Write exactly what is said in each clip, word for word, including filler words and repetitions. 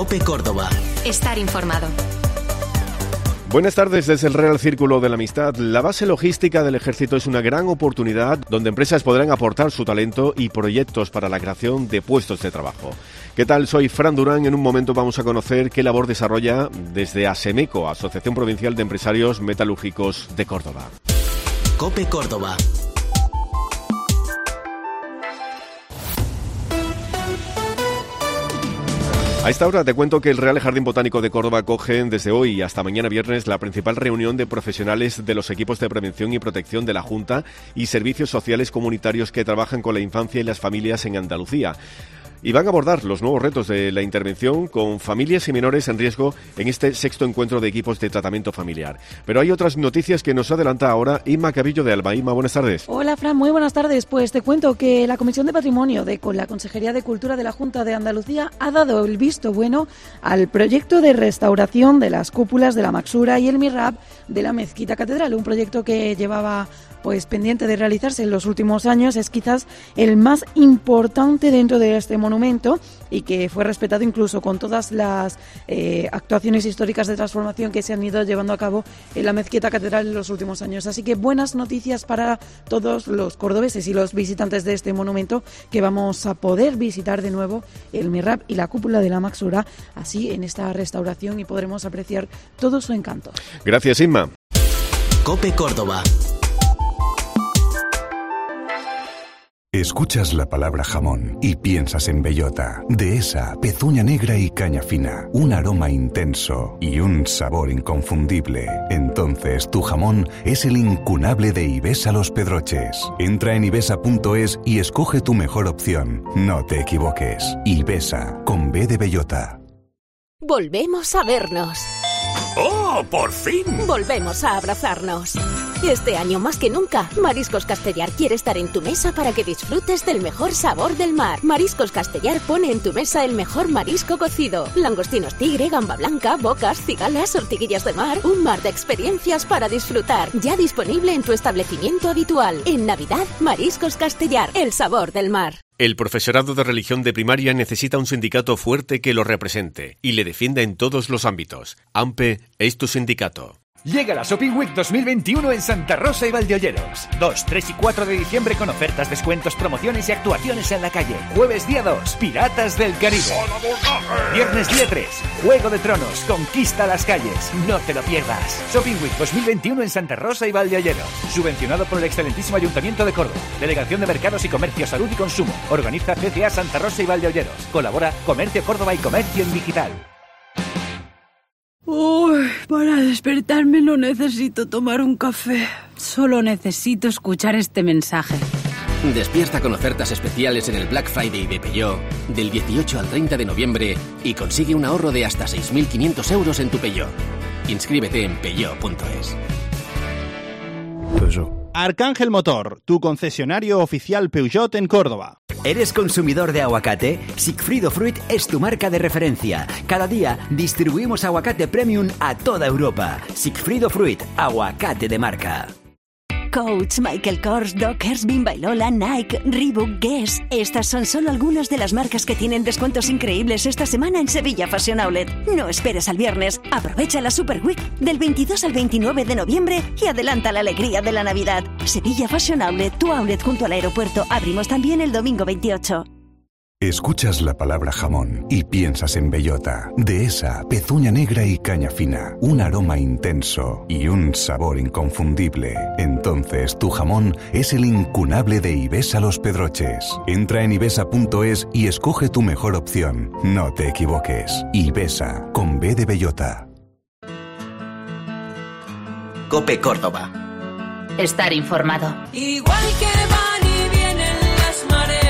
COPE Córdoba. Estar informado. Buenas tardes desde el Real Círculo de la Amistad. La base logística del Ejército es una gran oportunidad donde empresas podrán aportar su talento y proyectos para la creación de puestos de trabajo. ¿Qué tal? Soy Fran Durán. En un momento vamos a conocer qué labor desarrolla desde ASEMECO, Asociación Provincial de Empresarios Metalúrgicos de Córdoba. COPE Córdoba. A esta hora te cuento que el Real Jardín Botánico de Córdoba acoge desde hoy hasta mañana viernes la principal reunión de profesionales de los equipos de prevención y protección de la Junta y servicios sociales comunitarios que trabajan con la infancia y las familias en Andalucía. Y van a abordar los nuevos retos de la intervención con familias y menores en riesgo en este sexto encuentro de equipos de tratamiento familiar. Pero hay otras noticias que nos adelanta ahora Inma Cabillo de Alba. Inma, buenas tardes. Hola, Fran, muy buenas tardes. Pues te cuento que la Comisión de Patrimonio de con la Consejería de Cultura de la Junta de Andalucía ha dado el visto bueno al proyecto de restauración de las cúpulas de la Maxura y el Mihrab de la Mezquita Catedral, un proyecto que llevaba pues pendiente de realizarse en los últimos años. Es quizás el más importante dentro de este monumento y que fue respetado incluso con todas las eh, actuaciones históricas de transformación que se han ido llevando a cabo en la Mezquita Catedral en los últimos años. Así que buenas noticias para todos los cordobeses y los visitantes de este monumento, que vamos a poder visitar de nuevo el Mihrab y la cúpula de la Maxura así en esta restauración y podremos apreciar todo su encanto. Gracias, Inma. COPE Córdoba. Escuchas la palabra jamón y piensas en bellota, dehesa, pezuña negra y caña fina, un aroma intenso y un sabor inconfundible. Entonces tu jamón es el incunable de Ibesa Los Pedroches. Entra en ibesa punto es y escoge tu mejor opción. No te equivoques. Ibesa, con B de bellota. Volvemos a vernos. ¡Oh, por fin! Volvemos a abrazarnos. Este año más que nunca, Mariscos Castellar quiere estar en tu mesa para que disfrutes del mejor sabor del mar. Mariscos Castellar pone en tu mesa el mejor marisco cocido. Langostinos tigre, gamba blanca, bocas, cigalas, ortiguillas de mar. Un mar de experiencias para disfrutar. Ya disponible en tu establecimiento habitual. En Navidad, Mariscos Castellar, el sabor del mar. El profesorado de religión de primaria necesita un sindicato fuerte que lo represente y le defienda en todos los ámbitos. AMPE es tu sindicato. Llega la Shopping Week dos mil veintiuno en Santa Rosa y Valdeolleros. dos, tres y cuatro de diciembre con ofertas, descuentos, promociones y actuaciones en la calle. Jueves día dos, Piratas del Caribe. Viernes día tres, Juego de Tronos, conquista las calles. No te lo pierdas. Shopping Week dos mil veintiuno en Santa Rosa y Valdeolleros. Subvencionado por el excelentísimo Ayuntamiento de Córdoba. Delegación de Mercados y Comercio, Salud y Consumo. Organiza C C A Santa Rosa y Valdeolleros. Colabora Comercio Córdoba y Comercio en Digital. Uy, para despertarme no necesito tomar un café. Solo necesito escuchar este mensaje. Despierta con ofertas especiales en el Black Friday de Peugeot del dieciocho al treinta de noviembre y consigue un ahorro de hasta seis mil quinientos euros en tu Peugeot. Inscríbete en peugeot punto es. Peugeot. Arcángel Motor, tu concesionario oficial Peugeot en Córdoba. ¿Eres consumidor de aguacate? Sigfrido Fruit es tu marca de referencia. Cada día distribuimos aguacate premium a toda Europa. Sigfrido Fruit, aguacate de marca. Coach, Michael Kors, Dockers, Bimba-y-Lola, Nike, Reebok, Guess. Estas son solo algunas de las marcas que tienen descuentos increíbles esta semana en Sevilla Fashion Outlet. No esperes al viernes. Aprovecha la Super Week del veintidós al veintinueve de noviembre y adelanta la alegría de la Navidad. Sevilla Fashion Outlet, tu outlet junto al aeropuerto. Abrimos también el domingo veintiocho. Escuchas la palabra jamón y piensas en bellota, dehesa, pezuña negra y caña fina, un aroma intenso y un sabor inconfundible. Entonces tu jamón es el incunable de Ibesa Los Pedroches. Entra en ibesa punto es y escoge tu mejor opción. No te equivoques. Ibesa, con B de bellota. COPE Córdoba. Estar informado. Igual que van y vienen las mareas.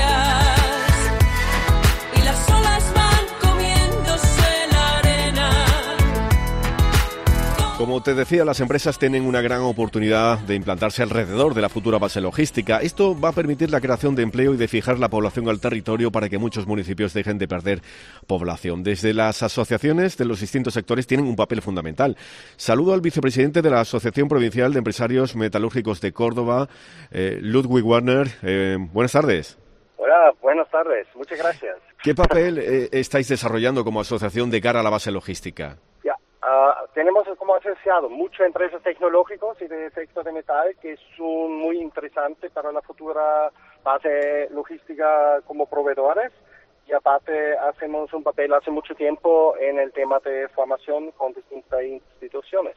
Como te decía, las empresas tienen una gran oportunidad de implantarse alrededor de la futura base logística. Esto va a permitir la creación de empleo y de fijar la población al territorio para que muchos municipios dejen de perder población. Desde las asociaciones de los distintos sectores tienen un papel fundamental. Saludo al vicepresidente de la Asociación Provincial de Empresarios Metalúrgicos de Córdoba, eh, Ludwig Warner. Eh, buenas tardes. Hola, buenas tardes. Muchas gracias. ¿Qué papel eh, estáis desarrollando como asociación de cara a la base logística? Ya, uh, tenemos como asociado muchas empresas tecnológicas y de efectos de metal que son muy interesantes para la futura base logística como proveedores. Y aparte hacemos un papel hace mucho tiempo en el tema de formación con distintas instituciones.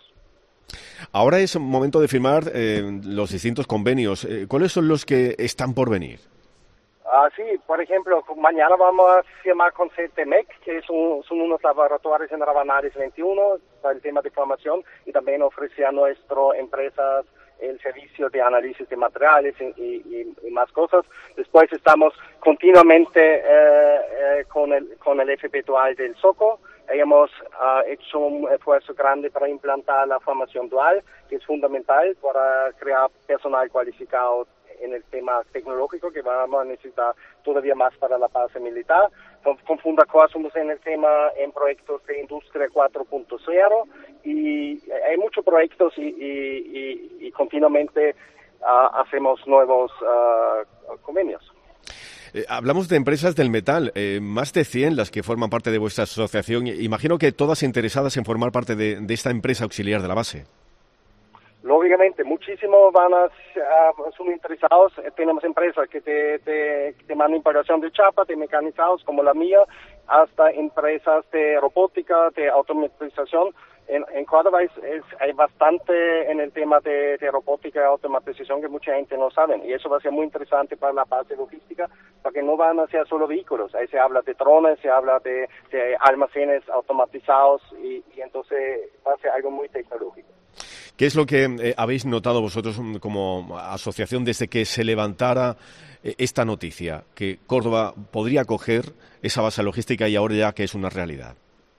Ahora es momento de firmar eh, los distintos convenios. Eh, ¿Cuáles son los que están por venir? Ah, sí, por ejemplo, mañana vamos a firmar con C T M E C, que son, son unos laboratorios en Rabanales veintiuno para el tema de formación y también ofrece a nuestras empresas el servicio de análisis de materiales y, y, y más cosas. Después estamos continuamente eh, eh, con el con el F P dual del SOCO. Hemos uh, hecho un esfuerzo grande para implantar la formación dual, que es fundamental para crear personal cualificado en el tema tecnológico, que vamos a necesitar todavía más para la base militar. Con, con Fundacor somos en el tema en proyectos de industria cuatro punto cero y hay muchos proyectos y, y, y, y continuamente uh, hacemos nuevos uh, convenios. Eh, hablamos de empresas del metal, eh, más de cien las que forman parte de vuestra asociación. Imagino que todas interesadas en formar parte de, de esta empresa auxiliar de la base. Lógicamente, muchísimos van a, uh, son interesados. Tenemos empresas que te, te, te mandan importación de chapa, de mecanizados como la mía, hasta empresas de robótica, de automatización. En, en Córdoba es, es, hay bastante en el tema de, de robótica y automatización que mucha gente no sabe, y eso va a ser muy interesante para la base logística, porque no van a ser solo vehículos, ahí se habla de drones, se habla de, de almacenes automatizados y, y entonces va a ser algo muy tecnológico. ¿Qué es lo que eh, habéis notado vosotros como asociación desde que se levantara eh, esta noticia, que Córdoba podría coger esa base logística y ahora ya que es una realidad?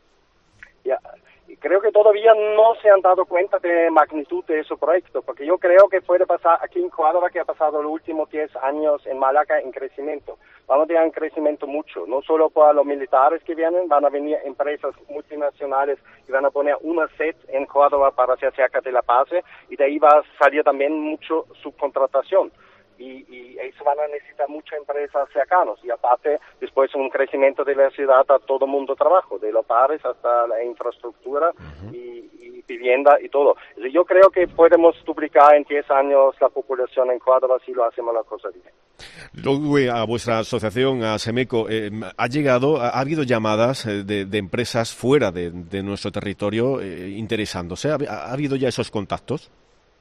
Ya, creo que todavía no se han dado cuenta de magnitud de ese proyecto, porque yo creo que puede pasar aquí en Córdoba, que ha pasado los últimos diez años en Málaga en crecimiento. Vamos a tener un crecimiento mucho, no solo para los militares que vienen, van a venir empresas multinacionales que van a poner una sede en Córdoba para hacer cerca de la base, y de ahí va a salir también mucho subcontratación. Y, y eso van a necesitar muchas empresas cercanas, y aparte después un crecimiento de la ciudad a todo mundo trabajo, de los bares hasta la infraestructura uh-huh. y, y vivienda y todo. Yo creo que podemos duplicar en diez años la población en Córdoba si lo hacemos la cosa bien. Luego, a vuestra asociación, a SEMECO, eh, ha llegado, ha, ha habido llamadas eh, de, de empresas fuera de, de nuestro territorio eh, interesándose. ¿Ha, ¿Ha habido ya esos contactos?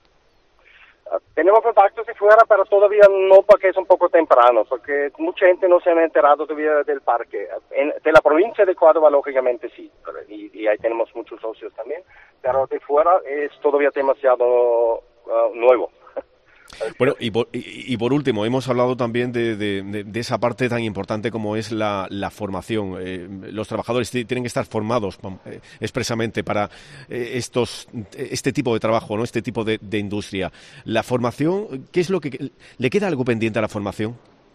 Tenemos contactos de fuera, pero todavía no, porque es un poco temprano, porque mucha gente no se ha enterado todavía del parque. En, de la provincia de Córdoba, lógicamente sí, y, y ahí tenemos muchos socios también, pero de fuera es todavía demasiado uh, nuevo. Bueno, y por, y, y por último, hemos hablado también de, de, de, de esa parte tan importante como es la, la formación. Eh, los trabajadores t- tienen que estar formados eh, expresamente para eh, estos este tipo de trabajo, ¿no? Este tipo de, de industria. La formación, ¿qué es lo que le queda algo pendiente a la formación?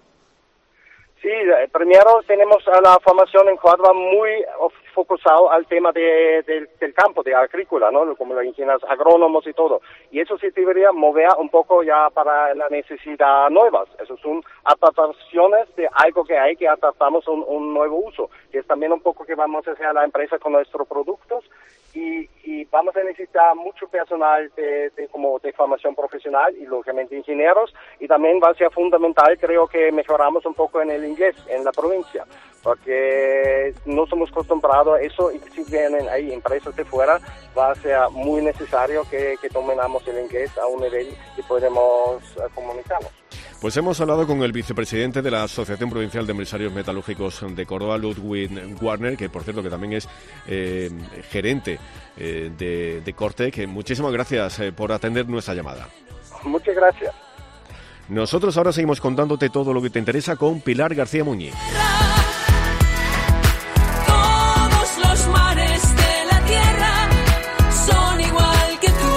Sí, primero tenemos a la formación en Córdoba muy focusado al tema de, de, del campo, de agrícola, ¿no? Como los ingenieros agrónomos y todo. Y eso se debería mover un poco ya para la necesidad nuevas. Eso son adaptaciones de algo que hay, que adaptamos a un, un nuevo uso. Y es también un poco que vamos a hacer a la empresa con nuestros productos. Y, y vamos a necesitar mucho personal de, de, como de formación profesional y lógicamente ingenieros, y también va a ser fundamental, creo que mejoramos un poco en el inglés en la provincia, porque no somos acostumbrados a eso, y si vienen ahí empresas de fuera va a ser muy necesario que, que dominamos el inglés a un nivel que podemos uh, comunicarnos. Pues hemos hablado con el vicepresidente de la Asociación Provincial de Empresarios Metalúrgicos de Córdoba, Ludwig Warner, que por cierto que también es eh, gerente eh, de, de Cortec. Muchísimas gracias eh, por atender nuestra llamada. Muchas gracias. Nosotros ahora seguimos contándote todo lo que te interesa con Pilar García Muñiz. Todos los mares de la tierra son igual que tú.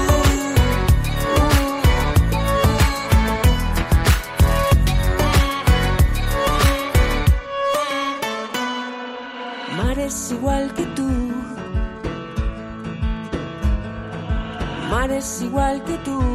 Mares igual que tú. Mares igual que tú.